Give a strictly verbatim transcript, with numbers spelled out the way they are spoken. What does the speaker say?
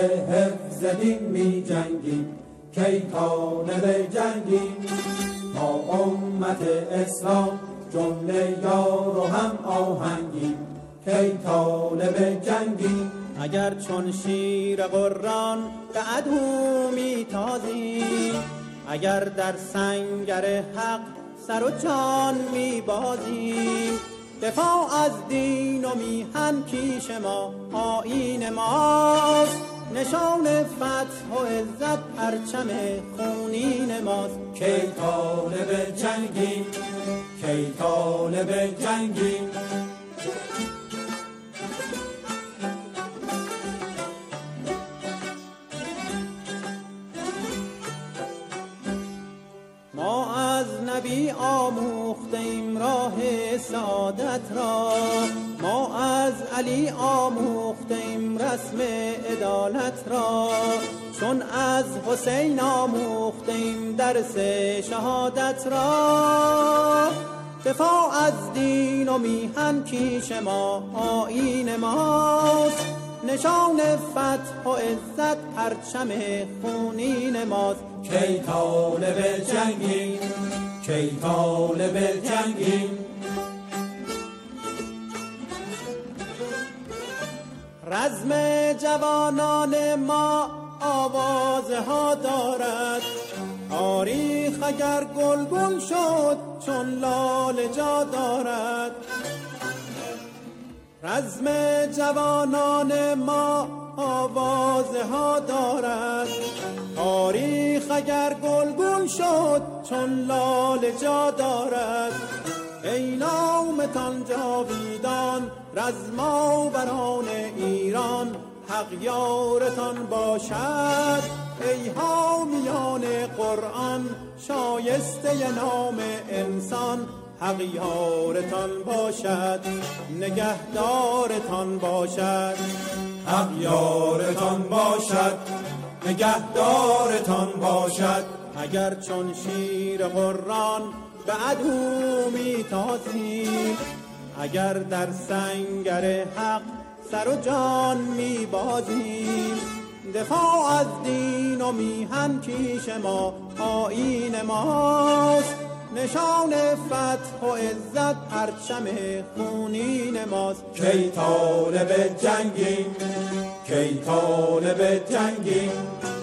حفظ دین می جنگیم، کی طالب جنگیم. ما امت اسلام جمله یار و هم آهنگیم، کی طالب جنگیم. اگر چون شیر قرآن به عدو می تازیم، اگر در سنگر حق سر و جان می بازیم، دفاع از دین و میهن پیش ما آیین ماست، نشان فتح و عزت پرچم خونین ماست. کی طالب جنگیم، کی طالب جنگیم. ما از نبی آموختیم راه سعادت را، ما از علی آموختیم رسم عدالت را، چون از حسین آموختیم درس شهادت را، دفاع از دین و میهن پیش ما آیین ماست، نشان فتح و عزت پرچم خونین ماست. کی طالب جنگیم، کی طالب جنگیم. رزم جوانان ما آوازها دارد، تاریخ اگر گلگون شد چون لاله جا دارد. رزم جوانان ما آوازها دارد، تاریخ اگر گلگون شد چون لاله جا دارد. ای نامتان جاویدان رزماوران ایران، حق یارتان باشد. ای حامیان قرآن شایسته نام انسان، حق یارتان باشد، نگهدارتان باشد. حق یارتان باشد، نگهدارتان باشد. اگر چون شیر قرآن به عدو می تازیم، اگر در سنگر حق سر و جان می بازیم، دفاع از دین و میهن پیش ما آیین ماست، نشان فتح و عزت پرچم خونین ماست. کی طالب جنگیم، کی طالب جنگیم.